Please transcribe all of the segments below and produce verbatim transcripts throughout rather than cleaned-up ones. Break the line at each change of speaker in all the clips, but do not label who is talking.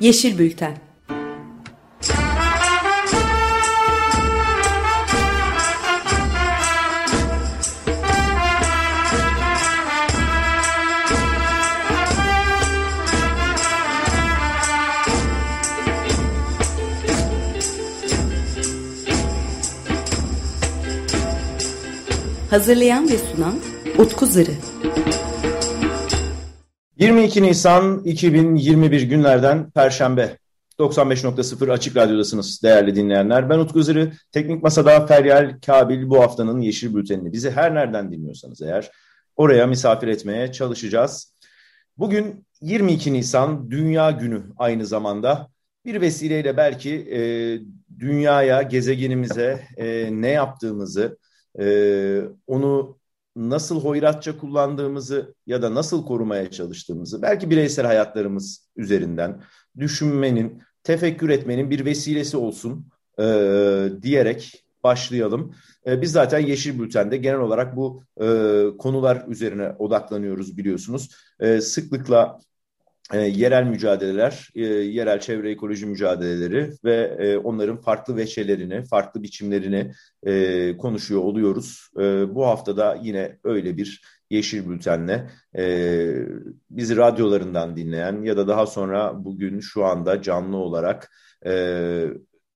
Yeşil Bülten. Hazırlayan ve sunan Utku Zırı.
yirmi iki Nisan iki bin yirmi bir günlerden Perşembe. doksan beş nokta sıfır Açık Radyo'dasınız değerli dinleyenler. Ben Utku Zırı. Teknik Masa'da Feryal Kabil bu haftanın Yeşil Bülteni'ni bizi her nereden dinliyorsanız eğer oraya misafir etmeye çalışacağız. Bugün yirmi iki Nisan Dünya Günü aynı zamanda. Bir vesileyle belki e, dünyaya, gezegenimize e, ne yaptığımızı, e, onu nasıl hoyratça kullandığımızı ya da nasıl korumaya çalıştığımızı belki bireysel hayatlarımız üzerinden düşünmenin, tefekkür etmenin bir vesilesi olsun e, diyerek başlayalım. E, biz zaten Yeşil Bülten'de genel olarak bu e, konular üzerine odaklanıyoruz biliyorsunuz. E, sıklıkla E, yerel mücadeleler, e, yerel çevre ekoloji mücadeleleri ve e, onların farklı veçelerini, farklı biçimlerini e, konuşuyor oluyoruz. E, bu haftada yine öyle bir Yeşil Bülten'le e, bizi radyolarından dinleyen ya da daha sonra bugün şu anda canlı olarak e,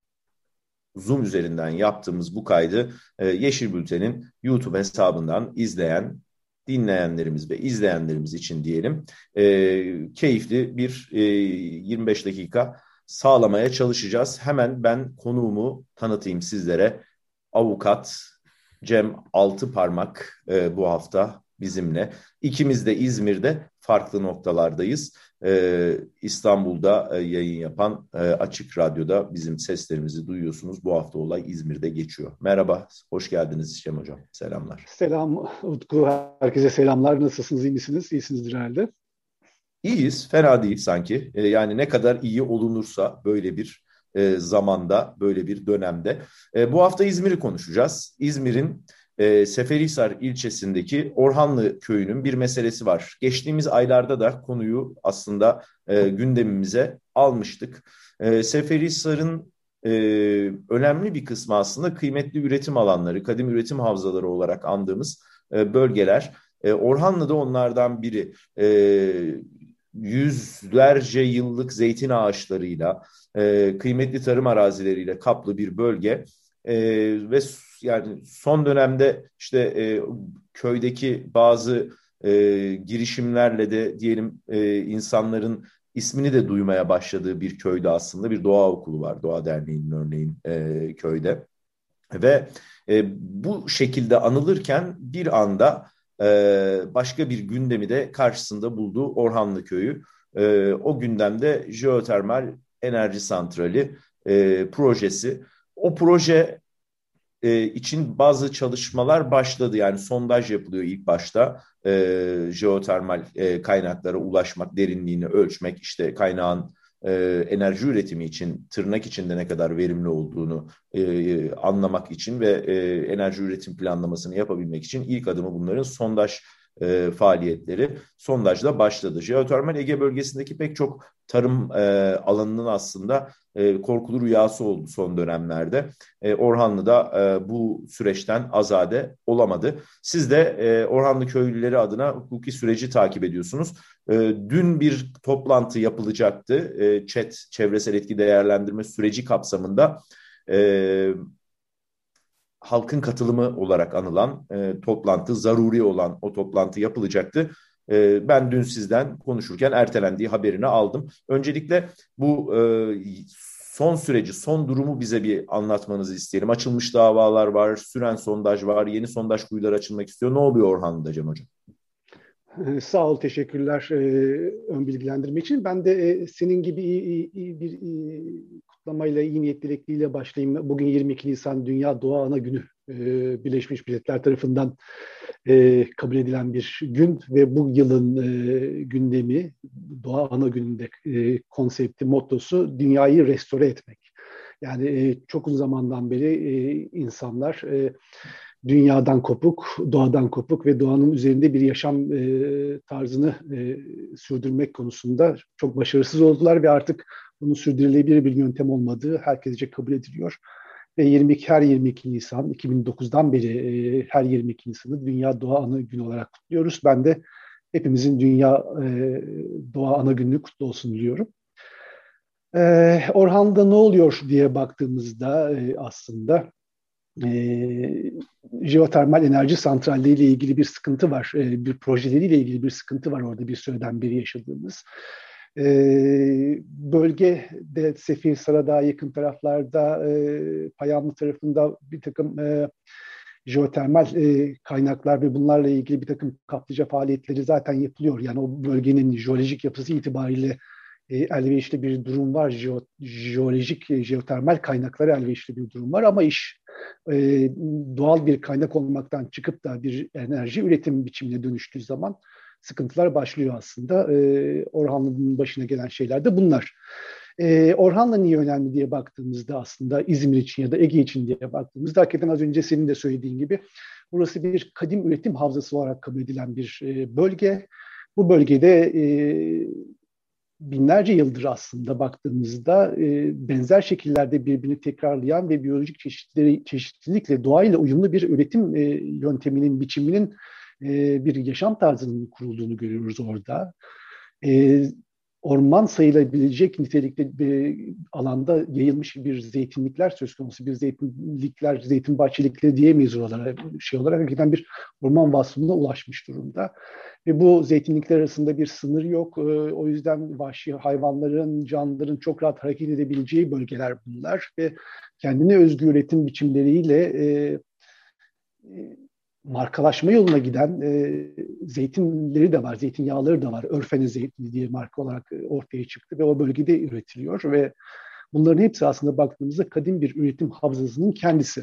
Zoom üzerinden yaptığımız bu kaydı e, Yeşil Bülten'in YouTube hesabından izleyen dinleyenlerimiz ve izleyenlerimiz için diyelim e, keyifli bir e, yirmi beş dakika sağlamaya çalışacağız. Hemen ben konuğumu tanıtayım sizlere. Avukat Cem Altıparmak e, bu hafta bizimle. İkimiz de İzmir'de farklı noktalardayız. Ee, İstanbul'da e, yayın yapan e, Açık Radyo'da bizim seslerimizi duyuyorsunuz. Bu hafta olay İzmir'de geçiyor. Merhaba, hoş geldiniz Cem Hocam. Selamlar.
Selam Utku, herkese selamlar. Nasılsınız, iyi misiniz? İyisinizdir herhalde.
İyiyiz, fena değil sanki. E, yani ne kadar iyi olunursa böyle bir e, zamanda, böyle bir dönemde. E, bu hafta İzmir'i konuşacağız. İzmir'in E, Seferihisar ilçesindeki Orhanlı köyünün bir meselesi var. Geçtiğimiz aylarda da konuyu aslında e, gündemimize almıştık. E, Seferihisar'ın e, önemli bir kısmı aslında kıymetli üretim alanları, kadim üretim havzaları olarak andığımız e, bölgeler. E, Orhanlı da onlardan biri. E, yüzlerce yıllık zeytin ağaçlarıyla, e, kıymetli tarım arazileriyle kaplı bir bölge. E, ve yani son dönemde işte e, köydeki bazı e, girişimlerle de diyelim e, insanların ismini de duymaya başladığı bir köyde aslında bir doğa okulu var. Doğa Derneği'nin örneğin e, köyde. Ve e, bu şekilde anılırken bir anda e, başka bir gündemi de karşısında buldu Orhanlı Köyü. E, o gündemde jeotermal enerji santrali e, projesi. O proje e, için bazı çalışmalar başladı. Yani sondaj yapılıyor ilk başta. E, jeotermal e, kaynaklara ulaşmak, derinliğini ölçmek, işte kaynağın e, enerji üretimi için, tırnak içinde ne kadar verimli olduğunu e, anlamak için ve e, enerji üretim planlamasını yapabilmek için ilk adımı bunların sondaj e, faaliyetleri. Sondajla başladı. Jeotermal Ege bölgesindeki pek çok tarım e, alanının aslında e, korkulu rüyası oldu son dönemlerde. E, Orhanlı da e, bu süreçten azade olamadı. Siz de e, Orhanlı köylüleri adına hukuki süreci takip ediyorsunuz. E, dün bir toplantı yapılacaktı. E, ÇED, çevresel etki değerlendirme süreci kapsamında e, halkın katılımı olarak anılan e, toplantı, zaruri olan o toplantı yapılacaktı. E, ben dün sizden konuşurken ertelendiği haberini aldım. Öncelikle bu e, son süreci, son durumu bize bir anlatmanızı isteyelim. Açılmış davalar var, süren sondaj var, yeni sondaj kuyuları açılmak istiyor. Ne oluyor Orhanlı'da Cem Hocam?
Sağ ol, teşekkürler e, ön bilgilendirme için. Ben de e, senin gibi iyi, iyi bir iyi, kutlamayla, iyi niyet dilekliğiyle başlayayım. Bugün yirmi iki Nisan Dünya Doğa Ana Günü. E, Birleşmiş Milletler tarafından e, kabul edilen bir gün ve bu yılın e, gündemi, Doğa Ana Günü'nde e, konsepti, mottosu dünyayı restore etmek. Yani e, çok uzun zamandan beri e, insanlar... E, dünyadan kopuk, doğadan kopuk ve doğanın üzerinde bir yaşam e, tarzını e, sürdürmek konusunda çok başarısız oldular ve artık bunun sürdürülebilir bir yöntem olmadığı herkesce kabul ediliyor. Ve yirmi iki, her yirmi iki Nisan iki bin dokuzdan beri e, her yirmi iki Nisan'ı Dünya Doğa Ana Günü olarak kutluyoruz. Ben de hepimizin Dünya e, Doğa Ana Günü kutlu olsun diliyorum. E, Orhan'da ne oluyor diye baktığımızda e, aslında e, jeotermal enerji santralleriyle ilgili bir sıkıntı var. E, bir projeleriyle ilgili bir sıkıntı var orada bir süreden beri yaşadığımız. E, bölgede Seferihisar'a daha yakın taraflarda e, Payamlı tarafında bir takım e, jeotermal e, kaynaklar ve bunlarla ilgili bir takım kaplıca faaliyetleri zaten yapılıyor. Yani o bölgenin jeolojik yapısı itibariyle e, elverişli bir durum var. Jeo, jeolojik, e, jeotermal kaynakları elverişli bir durum var ama iş e, doğal bir kaynak olmaktan çıkıp da bir enerji üretim biçimine dönüştüğü zaman sıkıntılar başlıyor aslında. E, Orhanlı'nın başına gelen şeyler de bunlar. E, Orhanlı niye önemli diye baktığımızda aslında İzmir için ya da Ege için diye baktığımızda hakikaten az önce senin de söylediğin gibi burası bir kadim üretim havzası olarak kabul edilen bir e, bölge. Bu bölgede e, binlerce yıldır aslında baktığımızda e, benzer şekillerde birbirini tekrarlayan ve biyolojik çeşitleri, çeşitlilikle doğayla uyumlu bir üretim e, yönteminin, biçiminin e, bir yaşam tarzının kurulduğunu görüyoruz orada. E, orman sayılabilecek nitelikte bir alanda yayılmış bir zeytinlikler söz konusu. Bir zeytinlikler, zeytin bahçelikleri diyemeyiz oralara. Şey olarak hakikaten bir orman vasfına ulaşmış durumda. Ve bu zeytinlikler arasında bir sınır yok. O yüzden vahşi hayvanların, canlıların çok rahat hareket edebileceği bölgeler bunlar. Ve kendine özgü üretim biçimleriyle e, markalaşma yoluna giden e, zeytinleri de var, zeytinyağları da var. Örfene zeytini diye marka olarak ortaya çıktı ve o bölgede üretiliyor ve bunların hepsi aslında baktığımızda kadim bir üretim havzasının kendisi.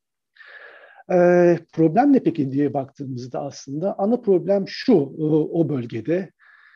E, problem ne peki diye baktığımızda aslında ana problem şu e, o bölgede.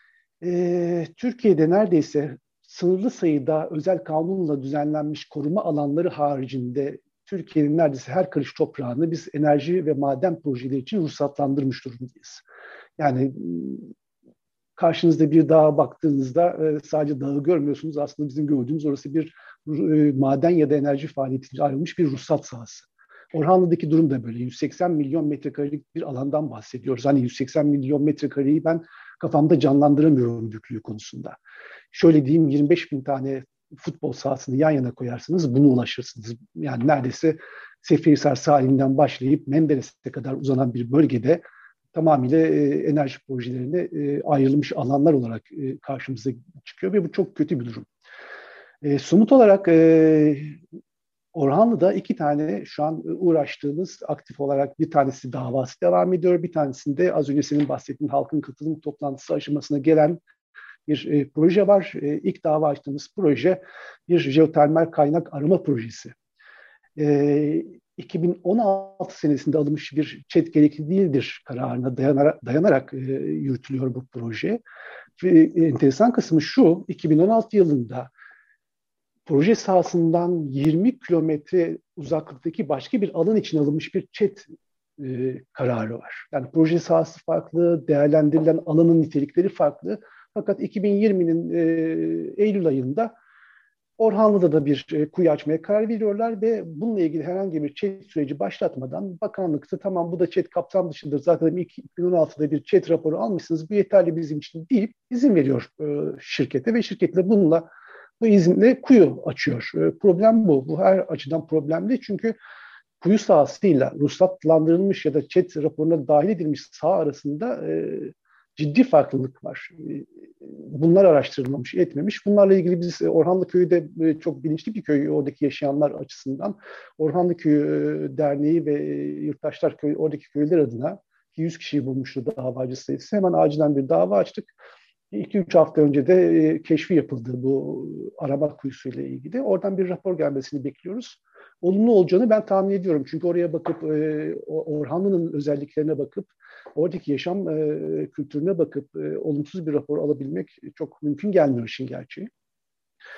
E, Türkiye'de neredeyse sınırlı sayıda özel kanunla düzenlenmiş koruma alanları haricinde Türkiye'nin neredeyse her karış toprağını biz enerji ve maden projeleri için ruhsatlandırmış durumdayız. Yani karşınızda bir dağa baktığınızda sadece dağı görmüyorsunuz. Aslında bizim gördüğümüz orası bir maden ya da enerji faaliyetiyle ayrılmış bir ruhsat sahası. Orhanlı'daki durum da böyle. yüz seksen milyon metrekarelik bir alandan bahsediyoruz. Hani yüz seksen milyon metrekareyi ben kafamda canlandıramıyorum büyüklüğü konusunda. Şöyle diyeyim, yirmi beş bin tane futbol sahasını yan yana koyarsanız buna ulaşırsınız. Yani neredeyse Seferihisar sahilinden başlayıp Menderes'e kadar uzanan bir bölgede tamamıyla e, enerji projelerine e, ayrılmış alanlar olarak e, karşımıza çıkıyor ve bu çok kötü bir durum. E, somut olarak e, Orhanlı'da iki tane şu an uğraştığımız aktif olarak bir tanesi davası devam ediyor. Bir tanesinde az önce senin bahsettiğin halkın katılım toplantısı aşamasına gelen bir e, proje var. E, ilk dava açtığımız proje bir jeotermal kaynak arama projesi. E, iki bin on altı senesinde alınmış bir ÇED gerekli değildir kararına dayanarak, dayanarak e, yürütülüyor bu proje. Ve enteresan kısmı şu, iki bin on altı yılında proje sahasından yirmi kilometre uzaklıktaki başka bir alan için alınmış bir ÇED e, kararı var. Yani proje sahası farklı, değerlendirilen alanın nitelikleri farklı. Fakat iki bin yirminin e, Eylül ayında Orhanlı'da da bir e, kuyu açmaya karar veriyorlar ve bununla ilgili herhangi bir ÇED süreci başlatmadan bakanlıkta tamam bu da ÇED kapsam dışıdır. Zaten iki bin on altıda bir ÇED raporu almışsınız. Bu yeterli bizim için deyip izin veriyor e, şirkete ve şirket de bununla bu izinle kuyu açıyor. E, problem bu. Bu her açıdan problemli çünkü kuyu sahasıyla ruhsatlandırılmış ya da ÇED raporuna dahil edilmiş saha arasında e, ciddi farklılık var. Bunlar araştırılmamış, etmemiş. Bunlarla ilgili biz Orhanlı Köyü de çok bilinçli bir köy oradaki yaşayanlar açısından. Orhanlı Köyü Derneği ve Yurttaşlar Köyü oradaki köyler adına ki yüz kişiyi bulmuştu davacı sayısı. Hemen acilen bir dava açtık. iki üç hafta önce de keşfi yapıldı bu arama kuyusuyla ilgili. Oradan bir rapor gelmesini bekliyoruz. Olumlu olacağını ben tahmin ediyorum. Çünkü oraya bakıp Orhanlı'nın özelliklerine bakıp oradaki yaşam e, kültürüne bakıp e, olumsuz bir rapor alabilmek çok mümkün gelmiyor işin gerçeği.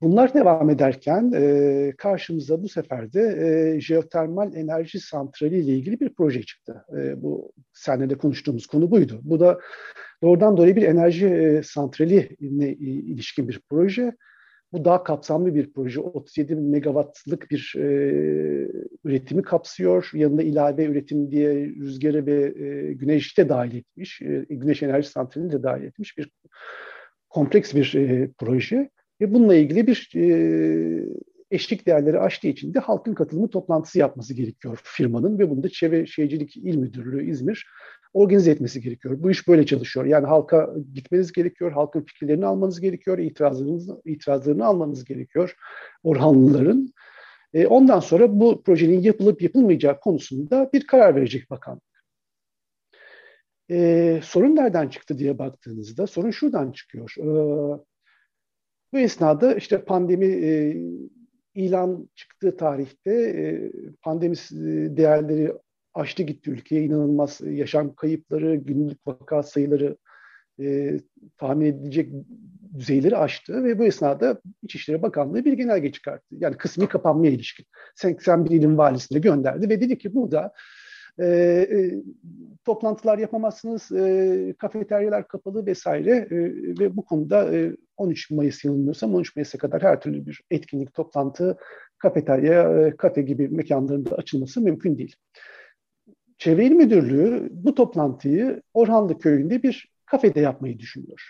Bunlar devam ederken e, karşımıza bu sefer de e, jeotermal enerji santrali ile ilgili bir proje çıktı. E, bu seninle de konuştuğumuz konu buydu. Bu da doğrudan doğruya bir enerji e, santraline ilişkin bir proje. Bu daha kapsamlı bir proje. otuz yedi megawattlık bir e, üretimi kapsıyor. Yanında ilave üretim diye rüzgarı ve e, güneşi de dahil etmiş. E, güneş enerji santralini de dahil etmiş bir kompleks bir e, proje. Ve bununla ilgili bir e, eşlik değerleri aştığı için de halkın katılımı toplantısı yapması gerekiyor firmanın ve bunu da Çevre Şehircilik İl Müdürlüğü İzmir organize etmesi gerekiyor. Bu iş böyle çalışıyor. Yani halka gitmeniz gerekiyor, halkın fikirlerini almanız gerekiyor, itirazlarını, itirazlarını almanız gerekiyor Orhanlıların. E, ondan sonra bu projenin yapılıp yapılmayacağı konusunda bir karar verecek bakanlık. E, sorun nereden çıktı diye baktığınızda sorun şuradan çıkıyor. E, bu esnada işte pandemi e, ilan çıktığı tarihte e, pandemi değerleri aştı gitti ülkeye. İnanılmaz yaşam kayıpları, günlük vaka sayıları e, tahmin edilecek düzeyleri aştı ve bu esnada İçişleri Bakanlığı bir genelge çıkarttı. Yani kısmi kapanmaya ilişkin. seksen bir ilin valisine gönderdi ve dedi ki burada e, e, toplantılar yapamazsınız, e, kafeteryalar kapalı vesaire e, ve bu konuda e, on üç Mayıs yanılmıyorsam on üç Mayıs'a kadar her türlü bir etkinlik, toplantı, kafeterya, e, kafe gibi mekanların da açılması mümkün değil. Çevre İl Müdürlüğü bu toplantıyı Orhanlı Köyü'nde bir kafede yapmayı düşünüyor.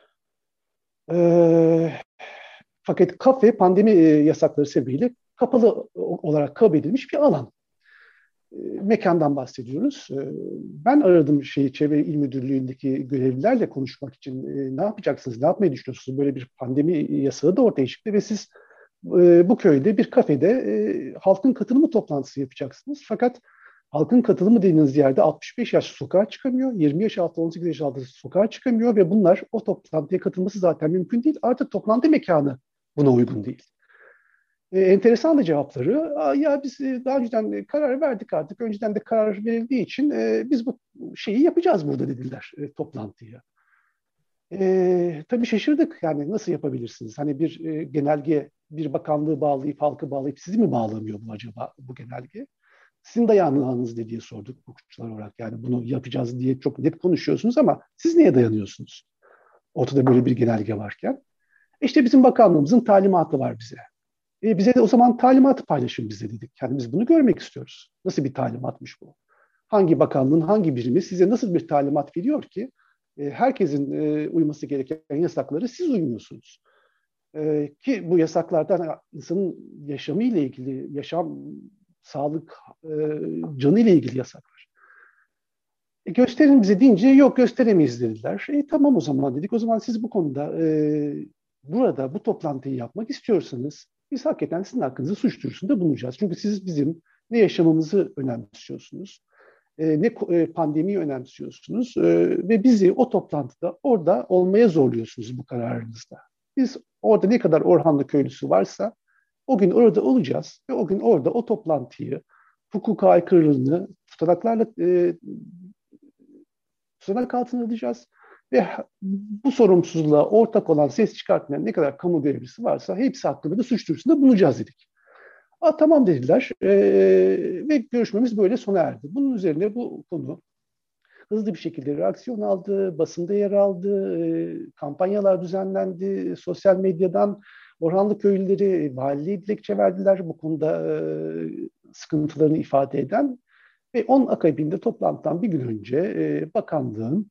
E, fakat kafe pandemi e, yasakları sebebiyle kapalı olarak kabul edilmiş bir alan. Mekandan bahsediyoruz. Ben aradım şeyi Çevre İl Müdürlüğü'ndeki görevlilerle konuşmak için. Ne yapacaksınız, ne yapmayı düşünüyorsunuz? Böyle bir pandemi yasağı da ortaya çıktı ve siz bu köyde bir kafede halkın katılımı toplantısı yapacaksınız. Fakat halkın katılımı dediğiniz yerde altmış beş yaş sokağa çıkamıyor, yirmi yaş altı, on sekiz yaş altı sokağa çıkamıyor ve bunlar o toplantıya katılması zaten mümkün değil. Artık toplantı mekanı buna uygun değil. E, enteresan da cevapları. Ya biz daha önceden karar verdik artık. Önceden de karar verildiği için e, biz bu şeyi yapacağız burada dediler e, toplantıyı. E, tabii şaşırdık. Yani nasıl yapabilirsiniz? Hani bir e, genelge bir bakanlığı bağlayıp halkı bağlayıp sizi mi bağlamıyor bu acaba bu genelge? Sizin dayanağınız ne diye sorduk hukukçular olarak. Yani bunu yapacağız diye çok net konuşuyorsunuz ama siz neye dayanıyorsunuz? Ortada böyle bir genelge varken. İşte bizim bakanlığımızın talimatı var bize. E bize de o zaman talimatı paylaşın bize dedik. Yani biz bunu görmek istiyoruz. Nasıl bir talimatmış bu? Hangi bakanlığın hangi birimi size nasıl bir talimat veriyor ki e, herkesin e, uyması gereken yasakları siz uymuyorsunuz? E, ki bu yasaklardan insanın yaşamı ile ilgili, yaşam, sağlık, e, canı ile ilgili yasaklar. E, gösterin bize deyince yok gösteremeyiz dediler. E, tamam o zaman dedik. O zaman siz bu konuda e, burada bu toplantıyı yapmak istiyorsanız biz hakikaten sizin hakkınızda suç duyurusunda bulunacağız. Çünkü siz bizim ne yaşamımızı önemsiyorsunuz, e, ne e, pandemiyi önemsiyorsunuz e, ve bizi o toplantıda orada olmaya zorluyorsunuz bu kararınızda. Biz orada ne kadar Orhanlı köylüsü varsa o gün orada olacağız ve o gün orada o toplantıyı, hukuka aykırılığını tutanaklarla e, tutanak altına alacağız. Ve bu sorumsuzluğa ortak olan ses çıkartmayan ne kadar kamu görevlisi varsa hepsi hakkında da suç duyurusunda bulunacağız dedik. Aa, tamam dediler ee, ve görüşmemiz böyle sona erdi. Bunun üzerine bu konu hızlı bir şekilde reaksiyon aldı, basında yer aldı, e, kampanyalar düzenlendi, sosyal medyadan Orhanlı köylüleri valiliğe dilekçe verdiler bu konuda e, sıkıntılarını ifade eden ve on akabinde toplantıdan bir gün önce e, bakanlığın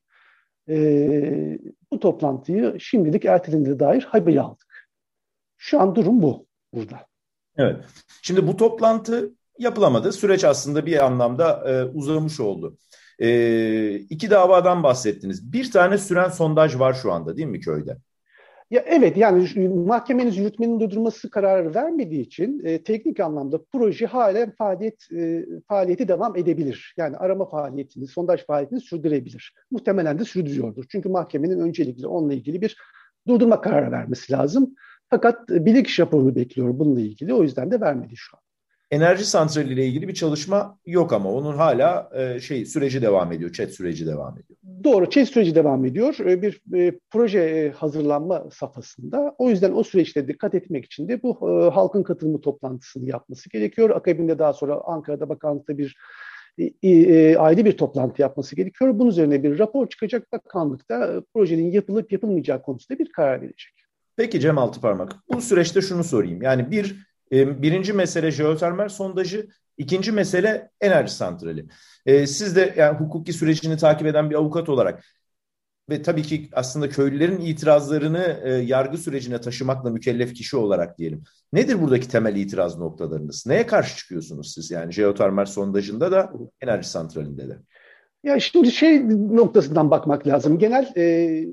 e, bu toplantıyı şimdilik ertelendiğine dair haber aldık. Şu an durum bu burada.
Evet. Şimdi bu toplantı yapılamadı. Süreç aslında bir anlamda e, uzamış oldu. E, iki davadan bahsettiniz. Bir tane süren sondaj var şu anda değil mi köyde?
Ya evet yani mahkemenin yürütmenin durdurması kararı vermediği için e, teknik anlamda proje halen faaliyet e, faaliyeti devam edebilir. Yani arama faaliyetini, sondaj faaliyetini sürdürebilir. Muhtemelen de sürdürüyordur. Çünkü mahkemenin öncelikle onunla ilgili bir durdurma kararı vermesi lazım. Fakat bilirkişi raporunu bekliyor bununla ilgili. O yüzden de vermedi şu an.
enerji santrali ile ilgili bir çalışma yok ama onun hala e, şey süreci devam ediyor, ÇED süreci devam ediyor.
Doğru, ÇED süreci devam ediyor. E, Bir e, proje e, hazırlanma safhasında. O yüzden o süreçte dikkat etmek için de bu e, halkın katılımı toplantısını yapması gerekiyor. Akabinde daha sonra Ankara'da bakanlıkta bir e, e, ayrı bir toplantı yapması gerekiyor. Bunun üzerine bir rapor çıkacak. Bakanlıkta e, projenin yapılıp yapılmayacağı konusunda bir karar verecek.
Peki Cem Altıparmak, bu süreçte şunu sorayım. Yani bir e, birinci mesele jeotermal sondajı, ikinci mesele enerji santrali. E, siz de yani hukuki sürecini takip eden bir avukat olarak ve tabii ki aslında köylülerin itirazlarını e, yargı sürecine taşımakla mükellef kişi olarak diyelim. Nedir buradaki temel itiraz noktalarınız? Neye karşı çıkıyorsunuz siz yani jeotermal sondajında da enerji santralinde de?
Ya şimdi şey noktasından bakmak lazım. Genel e,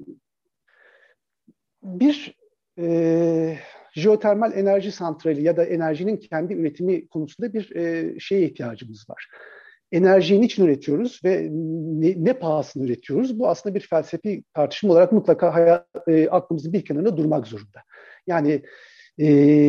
bir e, jeotermal enerji santrali ya da enerjinin kendi üretimi konusunda bir e, şeye ihtiyacımız var. Enerjiyi niçin üretiyoruz ve ne, ne pahasına üretiyoruz? Bu aslında bir felsefi tartışma olarak mutlaka hayat, e, aklımızın bir kenarında durmak zorunda. Yani e,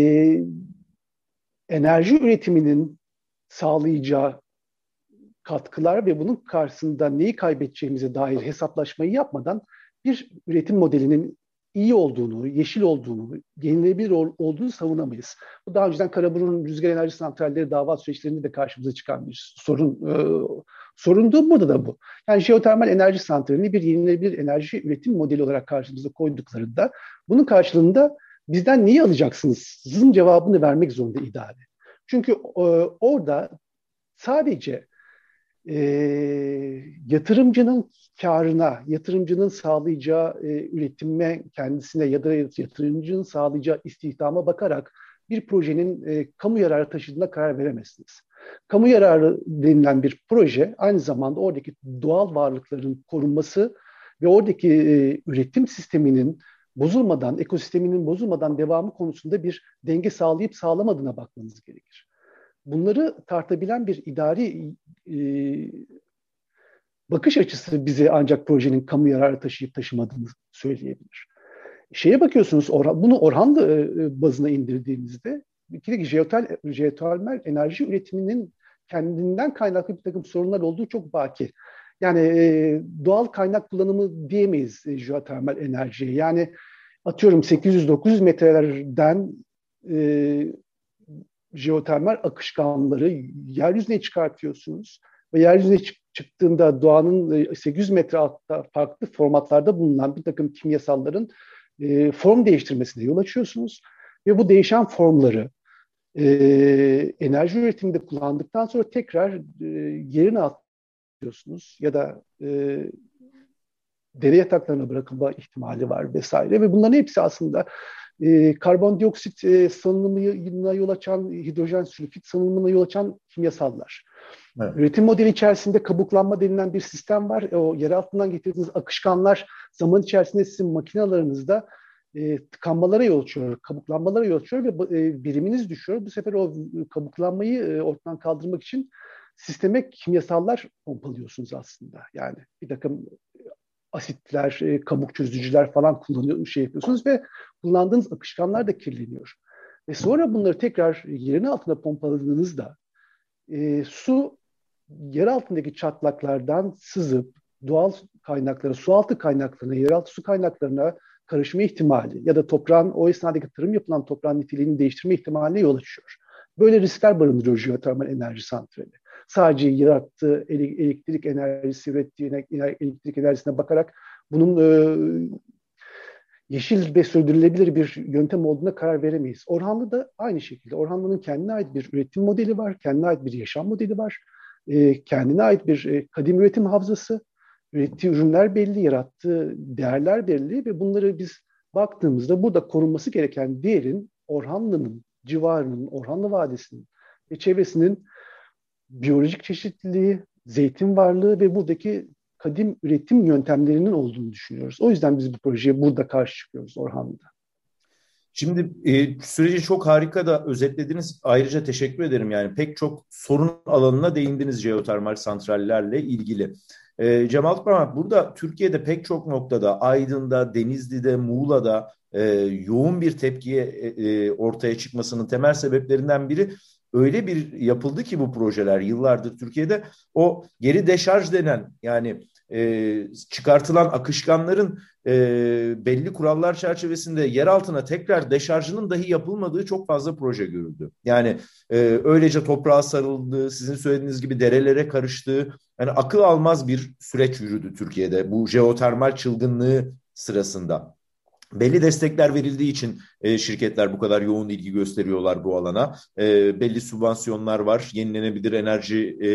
enerji üretiminin sağlayacağı katkılar ve bunun karşısında neyi kaybedeceğimize dair hesaplaşmayı yapmadan bir üretim modelinin iyi olduğunu, yeşil olduğunu, yenilenebilir olduğunu savunamayız. Bu daha önceden Karaburun rüzgar enerji santralleri dava süreçlerinde de karşımıza çıkan bir sorun. E, sorundu, burada da bu. Yani jeotermal enerji santralini bir yenilenebilir enerji üretim modeli olarak karşımıza koyduklarında bunun karşılığında bizden neyi alacaksınız? Sizin cevabını vermek zorunda idare. Çünkü e, orada sadece E, yatırımcının karına, yatırımcının sağlayacağı e, üretime kendisine ya da yatırımcının sağlayacağı istihdama bakarak bir projenin e, kamu yararı taşıdığına karar veremezsiniz. Kamu yararı denilen bir proje aynı zamanda oradaki doğal varlıkların korunması ve oradaki e, üretim sisteminin bozulmadan, ekosisteminin bozulmadan devamı konusunda bir denge sağlayıp sağlamadığına bakmanız gerekir. Bunları tartabilen bir idari e, bakış açısı bize ancak projenin kamu yararı taşıyıp taşımadığını söyleyebilir. Şeye bakıyorsunuz, Orhan, bunu Orhanlı e, bazına indirdiğinizde bir kere jeotermal, jeotermal enerji üretiminin kendinden kaynaklı bir takım sorunlar olduğu çok baki. Yani e, doğal kaynak kullanımı diyemeyiz e, jeotermal enerjiye. Yani atıyorum sekiz yüz dokuz yüz metrelerden e, jeotermal akışkanları yeryüzüne çıkartıyorsunuz ve yeryüzüne çık- çıktığında doğanın sekiz yüz metre altta farklı formatlarda bulunan bir takım kimyasalların e, form değiştirmesine yol açıyorsunuz ve bu değişen formları e, enerji üretiminde kullandıktan sonra tekrar e, yerine atıyorsunuz ya da e, dere yataklarına bırakılma ihtimali var vesaire ve bunların hepsi aslında e, karbondioksit e, salınımına yol açan, hidrojen sülfit salınımına yol açan kimyasallar. Evet. Üretim modeli içerisinde kabuklanma denilen bir sistem var. O yer altından getirdiğiniz akışkanlar zaman içerisinde sizin makinalarınızda e, tıkanmalara yol açıyor, kabuklanmalara yol açıyor ve e, biriminiz düşüyor. Bu sefer o kabuklanmayı e, ortadan kaldırmak için sisteme kimyasallar pompalıyorsunuz aslında. Yani bir takım asitler, e, kabuk çözücüler falan kullanıyor, şey yapıyorsunuz ve kullandığınız akışkanlar da kirleniyor. Ve sonra bunları tekrar yerin altına pompaladığınızda e, su yer altındaki çatlaklardan sızıp doğal kaynaklara, sualtı kaynaklarına, yeraltı su kaynaklarına karışma ihtimali ya da toprağın o esnadaki tarım yapılan toprağın niteliğini değiştirme ihtimaline yol açıyor. Böyle riskler barındırıyor jeotermal enerji santrali. Sadece yarattığı elektrik enerjisi, ürettiği elektrik enerjisine bakarak bunun e, yeşil ve sürdürülebilir bir yöntem olduğuna karar veremeyiz. Orhanlı da aynı şekilde. Orhanlı'nın kendine ait bir üretim modeli var, kendine ait bir yaşam modeli var, e, kendine ait bir e, kadim üretim havzası, ürettiği ürünler belli, yarattığı değerler belli ve bunları biz baktığımızda burada korunması gereken değerin Orhanlı'nın civarının, Orhanlı Vadisi'nin ve çevresinin biyolojik çeşitliliği, zeytin varlığı ve buradaki kadim üretim yöntemlerinin olduğunu düşünüyoruz. O yüzden biz bu projeye burada karşı çıkıyoruz Orhanlı'da.
Şimdi e, süreci çok harika da özetlediniz. Ayrıca teşekkür ederim. Yani pek çok sorun alanına değindiniz jeotermal santrallerle ilgili. E, Cem Altıparmak, burada Türkiye'de pek çok noktada, Aydın'da, Denizli'de, Muğla'da e, yoğun bir tepkiye e, ortaya çıkmasının temel sebeplerinden biri öyle bir yapıldı ki bu projeler yıllardır Türkiye'de o geri deşarj denen yani e, çıkartılan akışkanların e, belli kurallar çerçevesinde yer altına tekrar deşarjının dahi yapılmadığı çok fazla proje görüldü. Yani e, öylece toprağa sarıldığı, sizin söylediğiniz gibi derelere karıştığı, yani akıl almaz bir süreç yürüdü Türkiye'de bu jeotermal çılgınlığı sırasında. Belli destekler verildiği için e, şirketler bu kadar yoğun ilgi gösteriyorlar bu alana. E, belli sübvansiyonlar var. Yenilenebilir enerji e,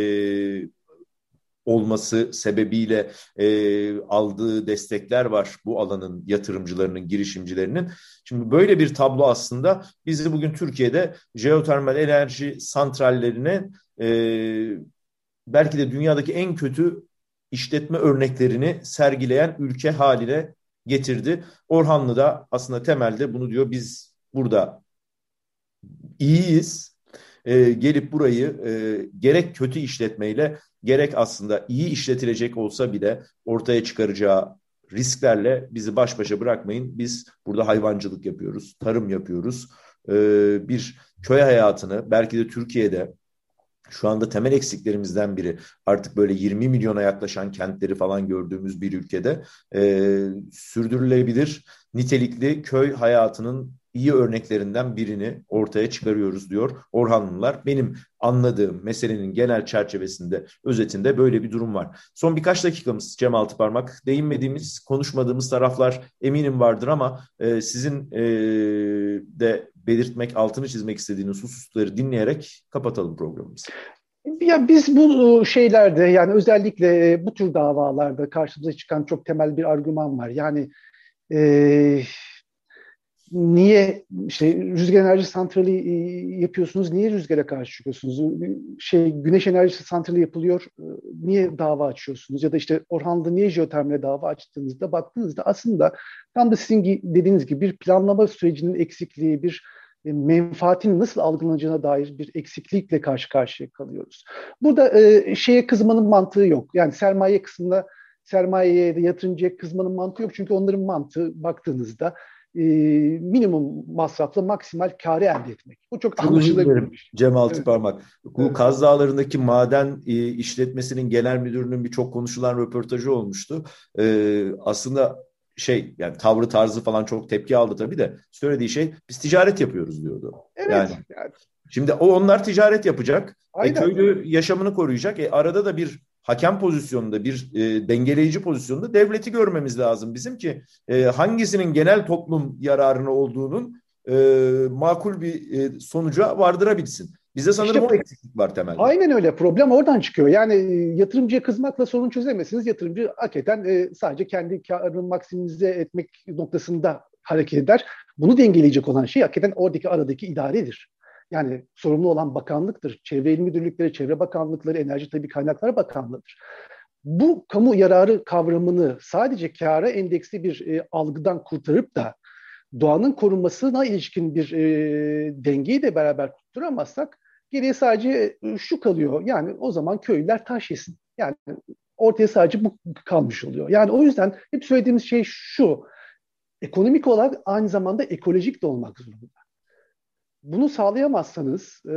olması sebebiyle e, aldığı destekler var bu alanın yatırımcılarının, girişimcilerinin. Şimdi böyle bir tablo aslında bizi bugün Türkiye'de jeotermal enerji santrallerine e, belki de dünyadaki en kötü işletme örneklerini sergileyen ülke haline getirdi. Orhanlı da aslında temelde bunu diyor, biz burada iyiyiz. E, gelip burayı e, gerek kötü işletmeyle gerek aslında iyi işletilecek olsa bile ortaya çıkaracağı risklerle bizi baş başa bırakmayın. Biz burada hayvancılık yapıyoruz, tarım yapıyoruz. E, bir köy hayatını belki de Türkiye'de şu anda temel eksiklerimizden biri, artık böyle yirmi milyona yaklaşan kentleri falan gördüğümüz bir ülkede e, sürdürülebilir nitelikli köy hayatının iyi örneklerinden birini ortaya çıkarıyoruz diyor Orhanlılar. Benim anladığım meselenin genel çerçevesinde, özetinde böyle bir durum var. Son birkaç dakikamız Cem Altıparmak. Değinmediğimiz, konuşmadığımız taraflar eminim vardır ama e, sizin e, de belirtmek, altını çizmek istediğiniz hususları dinleyerek kapatalım programımızı.
Ya biz bu şeylerde, yani özellikle bu tür davalarda karşımıza çıkan çok temel bir argüman var. Yani e, niye işte rüzgar enerji santrali yapıyorsunuz, niye rüzgara karşı çıkıyorsunuz? Şey, güneş enerjisi santrali yapılıyor, niye dava açıyorsunuz? Ya da işte Orhanlı'da niye jeotermale dava açtığınızda baktığınızda aslında tam da sizin dediğiniz gibi bir planlama sürecinin eksikliği, bir menfaatin nasıl algılanacağına dair bir eksiklikle karşı karşıya kalıyoruz. Burada e, şeye kızmanın mantığı yok. Yani sermaye kısmında sermayeye de yatırımcıya kızmanın mantığı yok. Çünkü onların mantığı baktığınızda e, minimum masrafla maksimal karı elde etmek. Bu çok,
Çok özür dilerim
anlaşılabilir.
Cem
Evet.
Altıparmak. Bu
Evet.
Kaz Dağları'ndaki maden e, işletmesinin genel müdürünün bir çok konuşulan röportajı olmuştu. E, aslında şey, yani tavrı tarzı falan çok tepki aldı tabii de, söylediği şey, biz ticaret yapıyoruz diyordu. Yani
Evet. Yani,
şimdi o onlar ticaret yapacak. E,
aynen.
köylü yaşamını koruyacak. E, arada da bir hakem pozisyonunda, bir e, dengeleyici pozisyonda devleti görmemiz lazım bizim ki e, hangisinin genel toplum yararına olduğunun e, makul bir e, sonuca vardırabilsin. Bize sanırım
İşte
o eksiklik var temelde.
aynen öyle. Problem oradan çıkıyor. Yani e, yatırımcıya kızmakla sorun çözemezsiniz. Yatırımcı hakikaten e, sadece kendi karını maksimize etmek noktasında hareket eder. Bunu dengeleyecek olan şey hakikaten oradaki aradaki idaredir. Yani sorumlu olan bakanlıktır. Çevre İl Müdürlükleri, Çevre Bakanlıkları, Enerji Tabii Kaynaklar Bakanlığı'dır. Bu kamu yararı kavramını sadece kâra endeksli bir e, algıdan kurtarıp da doğanın korunmasına ilişkin bir e, dengeyi de beraber tutturamazsak geriye sadece şu kalıyor. Yani o zaman köylüler taş yesin. Yani ortaya sadece bu kalmış oluyor. Yani o yüzden hep söylediğimiz şey şu. Ekonomik olarak aynı zamanda ekolojik de olmak zorunda. Bunu sağlayamazsanız e,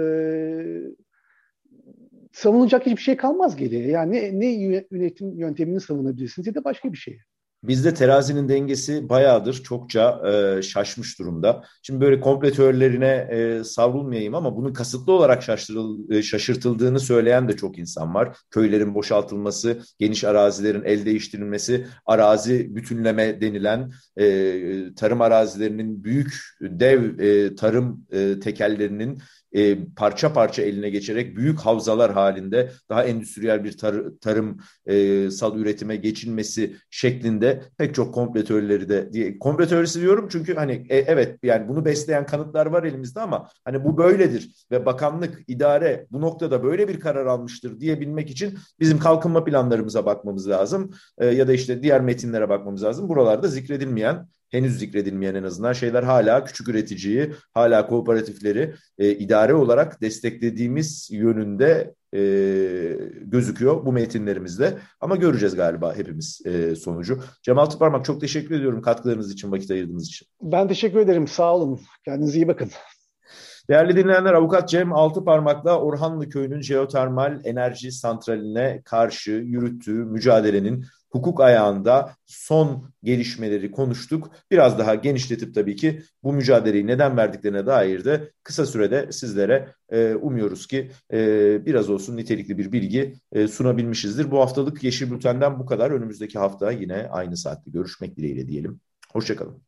savunulacak hiçbir şey kalmaz geriye. Yani ne, ne yönetim yöntemini savunabilirsiniz ya da başka bir şey.
Bizde terazinin dengesi bayağıdır çokça e, şaşmış durumda. Şimdi böyle komplo teorilerine e, savrulmayayım ama bunun kasıtlı olarak şaşırıl, e, şaşırtıldığını söyleyen de çok insan var. Köylerin boşaltılması, geniş arazilerin el değiştirilmesi, arazi bütünleme denilen e, tarım arazilerinin büyük dev e, tarım e, tekellerinin e, parça parça eline geçerek büyük havzalar halinde daha endüstriyel bir tar- tarımsal üretime geçilmesi şeklinde pek çok komplo teorileri de diye, komplo teorisi diyorum çünkü hani e, evet, yani bunu besleyen kanıtlar var elimizde ama hani bu böyledir ve bakanlık, idare bu noktada böyle bir karar almıştır diyebilmek için bizim kalkınma planlarımıza bakmamız lazım e, ya da işte diğer metinlere bakmamız lazım. Buralarda zikredilmeyen, henüz zikredilmeyen en azından şeyler, hala küçük üreticiyi, hala kooperatifleri e, idare olarak desteklediğimiz yönünde e, gözüküyor bu metinlerimizde. Ama göreceğiz galiba hepimiz e, sonucu. Cem Altıparmak, çok teşekkür ediyorum katkılarınız için, vakit ayırdığınız için.
Ben teşekkür ederim. Sağ olun. Kendinize iyi bakın.
Değerli dinleyenler, Avukat Cem Altıparmak'la Orhanlı Köyü'nün jeotermal enerji santraline karşı yürüttüğü mücadelenin hukuk ayağında son gelişmeleri konuştuk. Biraz daha genişletip tabii ki bu mücadeleyi neden verdiklerine dair de kısa sürede sizlere e, umuyoruz ki e, biraz olsun nitelikli bir bilgi e, sunabilmişizdir. Bu haftalık Yeşil Bülten'den bu kadar. Önümüzdeki hafta yine aynı saatte görüşmek dileğiyle diyelim. Hoşçakalın.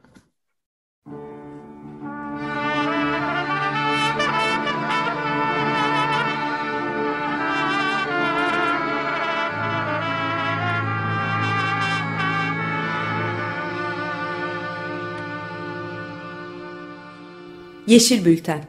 Yeşil Bülten.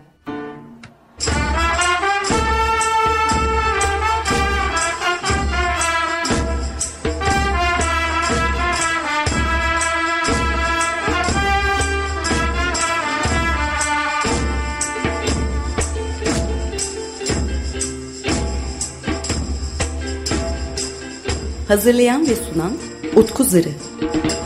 Hazırlayan ve sunan Utku Zırı.